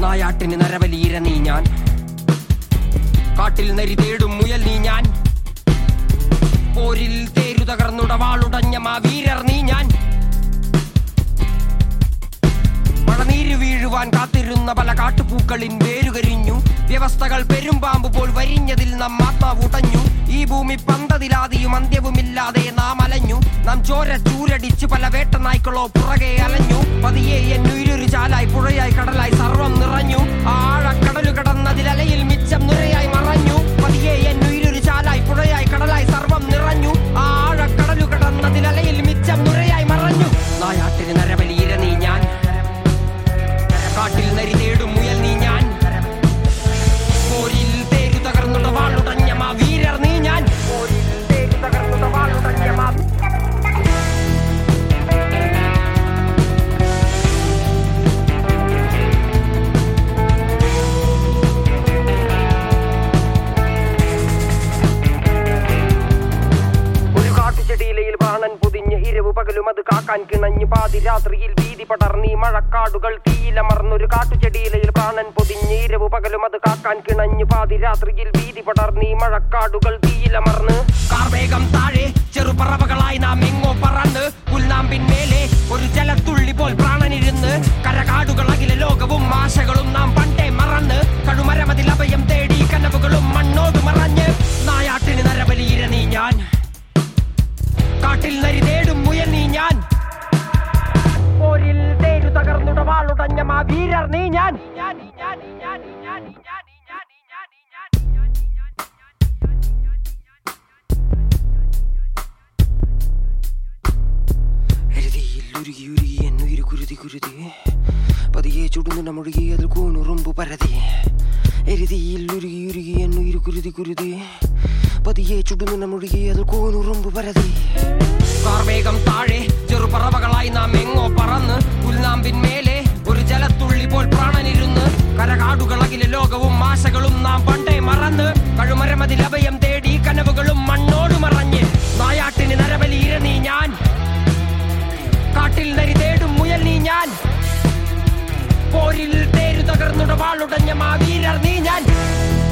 നായാട്ടിന് നരബലീര നീ ഞാൻ, കാട്ടിൽ നരി തേടും മുയൽ നീ ഞാൻ, പോരിൽ തേരു തകർന്നുടവാളുടഞ്ഞ മാവീരർ നീ ഞാൻ. മഴനീര് വീഴുവാൻ കാത്തിരുന്ന പല കാട്ടുപൂക്കളിൻ വേരുകരിഞ്ഞു, വ്യവസ്ഥകൾ പെരുമ്പാമ്പ് പോൽ വരിഞ്ഞതിൽ നാം ആത്മാവുടഞ്ഞു. ഈ ഭൂമി പന്തതിലാദിയും അന്ത്യവുമില്ലാതെ നാം അലഞ്ഞു, നാം ചോര ചൂരടിച്ച് പല വേട്ട നായ്ക്കളോ പുറകെ അലഞ്ഞു. പതിയെ എന്നുയിരൊരു ചാലായി പുഴയായി കടലായി സർവം നിറഞ്ഞു, ആഴക്കടലു കടന്നതിലലയിൽ മിച്ചം നുരയായി മറഞ്ഞു. പതിയെ എന്നുയിരൊരു ചാലായി പുഴയായി കടലായി സർവം നിറഞ്ഞു, ആഴക്കടലു കടന്നതിലലയിൽ മിച്ചം നുരയായി മറഞ്ഞു. നായാട്ടിന് നരബലീര നീ ഞാൻ, കാട്ടിൽ നരി തേടും മുയൽ നീ ഞാൻ, പോരിൽ തേരു തകർന്നുടവാളുടഞ്ഞ മാവീരർ നീ ഞാൻ, പോരിൽ തേരു തകർന്നുടവാളുടഞ്ഞ മാ. ചെടിയിലയിൽ പ്രാണൻ പൊതിഞ്ഞ് ഇരവു പകലും അത് കാക്കാൻ കിണഞ്ഞു, പാതിരാത്രിയിൽ വീതി പടർന്നീ മഴക്കാടുകൾ തീയിലമർന്നൊരു കാട്ടുചെടിയിലയിൽ പ്രാണൻ പൊതിഞ്ഞ് ഇരവു പകലും അത് കാക്കാൻ കിണഞ്ഞു, പാതിരാത്രിയിൽ വീതി പടർന്നീ മഴക്കാടുകൾ തീയിലമർന്ന്. കാർവേഗം താഴെ ചെറുപറവകളായി നാം എങ്ങോ പറന്ന്, പുൽനാമ്പിന്മേലെ ഒരു ജലത്തുള്ളി പോൽ പ്രാണനിരുന്ന്, കരകാടുകൾ അഖില ലോകവും ആശകളും നാം പണ്ടേ മറന്ന്, കഴുമരമതിൽ അഭയം തേടി കനവുകളും മണ്ണോട് മറഞ്ഞ്. നായാട്ടിന് നരബലീര നീ ഞാൻ, കാട്ടിൽ നരി തേടും മുയൽ നീ ഞാൻ, പോരിൽ തേരു തകർന്നുടവാളുടഞ്ഞ മാവീരർ നീ ഞാൻ. ഉരുകി എന്നുയിരു കുരുതി കുരുതി, പതിയെ ചുടുന്ന മുഴുകി അതിൽ കൂനുറുമ്പു പരതി. എരുതിയിൽ ഉരുകി എന്നുയിരു കുരുതി കുരുതി, പതിയെ ചുടുന്ന മുഴുകി അതിൽ കൂനുറുമ്പു പരതി. കാർവേഗം താഴെ ചെറുപറവകളായി നാം എങ്ങോ പറന്ന്, പുൽനാമ്പിന്മേലെ ഒരു ജലത്തുള്ളി പോൽ പ്രാണനിരുന്ന്, കരകാടുകൾ അഖില ലോകവും ആശകളും നാം പണ്ടേ മറന്ന്, കഴുമരമതിൽ അഭയം തേടി കനവുകളും മണ്ണോട് മറഞ്ഞ്. നായാട്ടിന് നരബലീര നീ ഞാൻ, കാട്ടിൽ നരി തേടും മുയൽ നീ ഞാൻ, പോരിൽ തേരു തകർന്നുടവാളുടഞ്ഞ മാവീരർ നീ ഞാൻ.